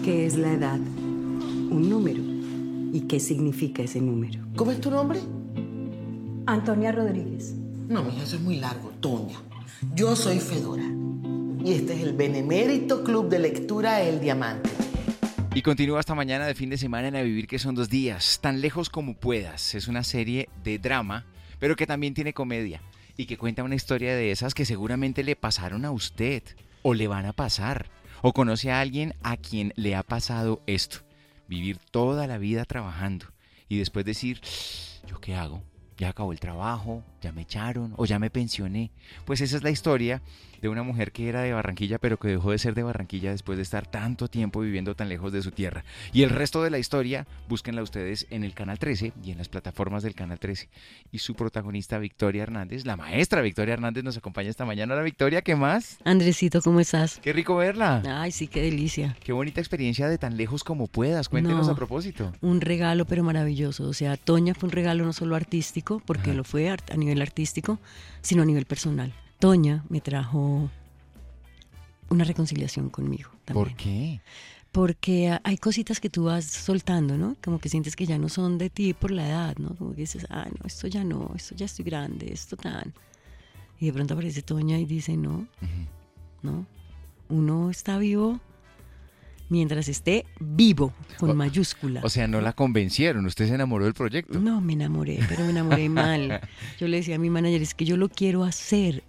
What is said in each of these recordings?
¿Qué es la edad? Un número. ¿Y qué significa ese número? ¿Cómo es tu nombre? Antonia Rodríguez. No, mija, eso es muy largo, Toña. Yo soy Fedora. Y este es el Benemérito Club de Lectura El Diamante. Y continúa hasta mañana de fin de semana en A Vivir que son 2 días. Tan lejos como puedas. Es una serie de drama, pero que también tiene comedia. Y que cuenta una historia de esas que seguramente le pasaron a usted. O le van a pasar. O conoce a alguien a quien le ha pasado esto. Vivir toda la vida trabajando. Y después decir, ¿yo qué hago? Ya acabó el trabajo, ya me echaron o ya me pensioné. Pues esa es la historia de una mujer que era de Barranquilla pero que dejó de ser de Barranquilla después de estar tanto tiempo viviendo tan lejos de su tierra. Y el resto de la historia, búsquenla ustedes en el Canal 13 y en las plataformas del Canal 13. Y su protagonista Victoria Hernández, la maestra Victoria Hernández, nos acompaña esta mañana. Hola Victoria, ¿qué más? Andresito, ¿cómo estás? Qué rico verla. Ay, sí, qué delicia. Qué bonita experiencia de tan lejos como puedas. Cuéntenos a propósito. Un regalo pero maravilloso. O sea, Toña fue un regalo no solo artístico, porque Ajá. lo fue a nivel artístico, sino a nivel personal. Toña me trajo una reconciliación conmigo también. ¿Por qué? Porque hay cositas que tú vas soltando, ¿no? Como que sientes que ya no son de ti por la edad, ¿no? Como que dices, no, esto ya estoy grande, esto tan... Y de pronto aparece Toña y dice, no, ¿no? Uno está vivo mientras esté vivo, con mayúscula. O sea, no la convencieron, usted se enamoró del proyecto. No, me enamoré, pero me enamoré mal. Yo le decía a mi manager, es que yo lo quiero hacer.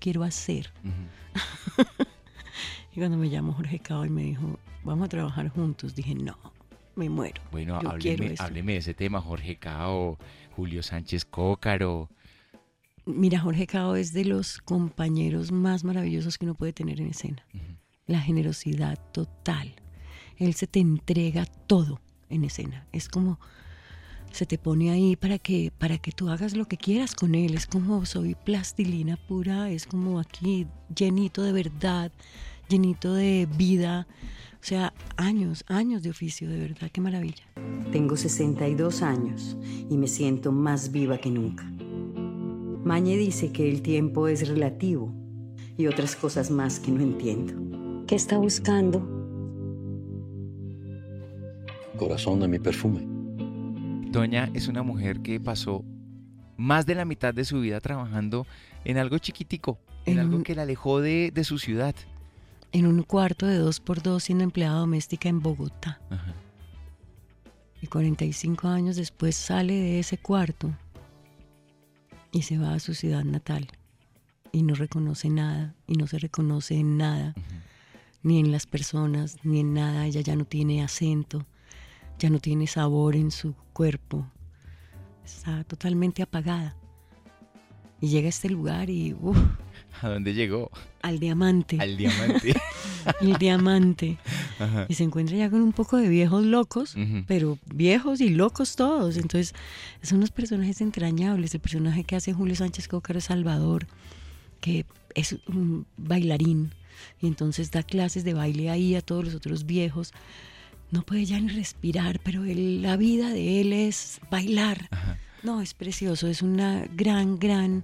Y cuando me llamó Jorge Cao y me dijo, vamos a trabajar juntos, dije, no, me muero. Bueno, Yo quiero esto. hábleme de ese tema, Jorge Cao, Julio Sánchez Cócaro. Mira, Jorge Cao es de los compañeros más maravillosos que uno puede tener en escena. La generosidad total. Él se te entrega todo en escena. Es como se te pone ahí para que tú hagas lo que quieras con él. Es como soy plastilina pura, es como aquí llenito de verdad, llenito de vida. O sea, años de oficio, de verdad, qué maravilla. Tengo 62 años y me siento más viva que nunca. Mañe dice que el tiempo es relativo y otras cosas más que no entiendo. ¿Qué está buscando? Corazón de mi perfume. Doña es una mujer que pasó más de la mitad de su vida trabajando en algo chiquitico, en algo que la alejó de su ciudad. En un cuarto de 2x2 siendo empleada doméstica en Bogotá. Ajá. Y 45 años después sale de ese cuarto y se va a su ciudad natal. Y no reconoce nada, y no se reconoce en nada, ni en las personas, ni en nada. Ella ya no tiene acento, ya no tiene sabor en su cuerpo. Está totalmente apagada. Y llega a este lugar y... ¿A dónde llegó? Al diamante. Al diamante. El diamante. Ajá. Y se encuentra ya con un poco de viejos locos, pero viejos y locos todos. Entonces, son unos personajes entrañables. El personaje que hace Julio Sánchez Cócaro es Salvador, que es un bailarín. Y entonces da clases de baile ahí a todos los otros viejos. No puede ya ni respirar, pero la vida de él es bailar. Ajá. No, es precioso. Es una gran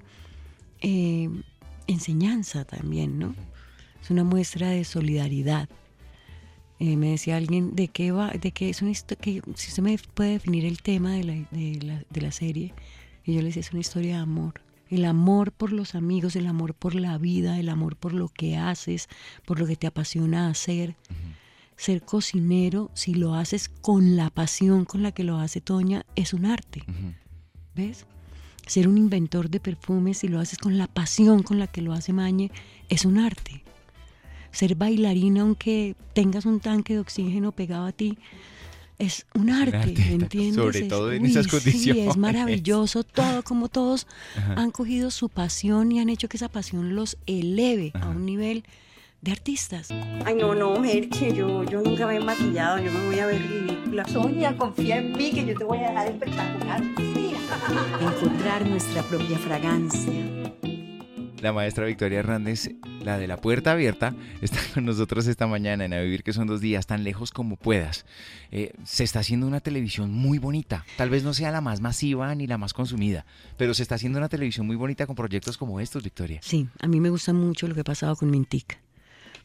enseñanza también, ¿no? Es una muestra de solidaridad. Me decía alguien de qué va, de qué es una historia, si usted me puede definir el tema de la serie, y yo le decía, es una historia de amor. El amor por los amigos, el amor por la vida, el amor por lo que haces, por lo que te apasiona hacer. Ser cocinero, si lo haces con la pasión con la que lo hace Toña, es un arte. ¿Ves? Ser un inventor de perfumes, si lo haces con la pasión con la que lo hace Mañe, es un arte. Ser bailarina, aunque tengas un tanque de oxígeno pegado a ti, es un arte, ¿entiendes? Sobre todo en esas condiciones. Sí, es maravilloso todo, como todos Ajá. han cogido su pasión y han hecho que esa pasión los eleve a un nivel de artistas. Ay, no, Merche, yo nunca me he maquillado, yo me voy a ver ridícula. Sonia, confía en mí que yo te voy a dejar espectacular. Mira. Encontrar nuestra propia fragancia. La maestra Victoria Hernández, la de La Puerta Abierta, está con nosotros esta mañana en A Vivir que son 2 días, tan lejos como puedas. Se está haciendo una televisión muy bonita. Tal vez no sea la más masiva ni la más consumida, pero se está haciendo una televisión muy bonita con proyectos como estos, Victoria. Sí, a mí me gusta mucho lo que ha pasado con Mintic,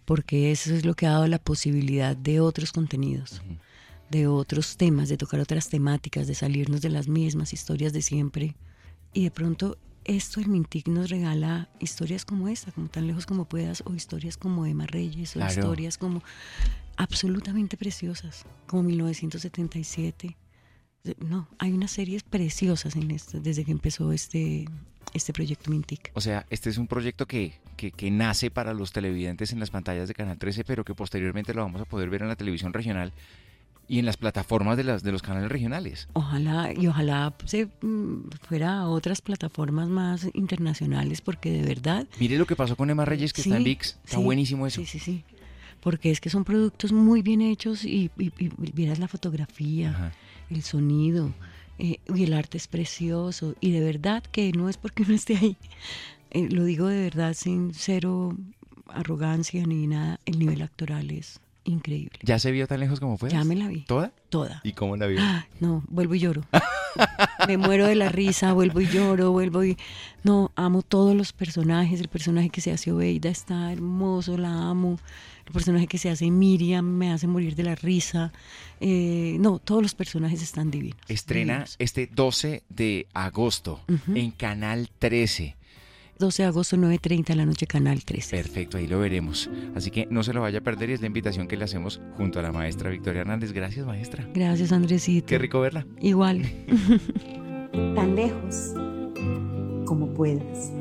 porque eso es lo que ha dado la posibilidad de otros contenidos, de otros temas, de tocar otras temáticas, de salirnos de las mismas historias de siempre. Y de pronto esto, el Mintic nos regala historias como esta, como Tan lejos como puedas, o historias como Emma Reyes, o historias como absolutamente preciosas, como 1977. No, hay unas series preciosas en esto, desde que empezó este proyecto Mintic. O sea, este es un proyecto que nace para los televidentes en las pantallas de Canal 13, pero que posteriormente lo vamos a poder ver en la televisión regional y en las plataformas de los canales regionales. Ojalá se fuera a otras plataformas más internacionales, porque de verdad... Mire lo que pasó con Emma Reyes, que está en ViX. Está buenísimo eso. Sí. Porque es que son productos muy bien hechos y vieras la fotografía, Ajá. el sonido, y el arte es precioso. Y de verdad que no es porque uno esté ahí. Lo digo de verdad sin cero arrogancia ni nada. El nivel actoral es increíble. ¿Ya se vio Tan lejos como puedas? Ya me la vi. ¿Toda? Toda. ¿Y cómo la vio? No, vuelvo y lloro. Me muero de la risa, vuelvo y lloro, No, amo todos los personajes. El personaje que se hace Obeida está hermoso, la amo. El personaje que se hace Miriam me hace morir de la risa. No, todos los personajes están divinos. Estrena divinos. este 12 de agosto en Canal 13. 12 de agosto, 9:30 de la noche, Canal 13. Perfecto, ahí lo veremos. Así que no se lo vaya a perder y es la invitación que le hacemos junto a la maestra Victoria Hernández. Gracias, maestra. Gracias, Andresito. Qué rico verla. Igual. Tan lejos como puedas.